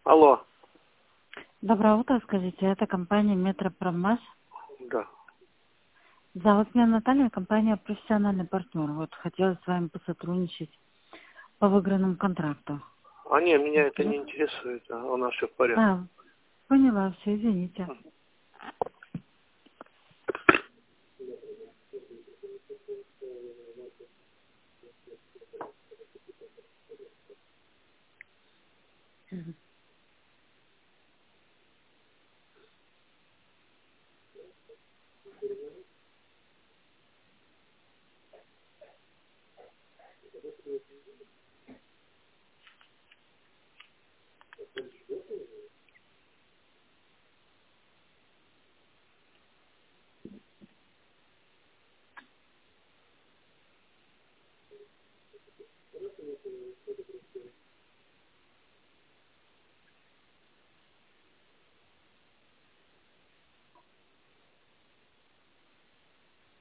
Алло. Доброе утро, скажите, это компания Метропроммаш. Да. Зовут меня Наталья, компания профессиональный партнер. Вот хотела с вами посотрудничать по выигранному контракту. А не, меня это не Скажите. интересует. У нас все в порядке. Поняла, все, извините.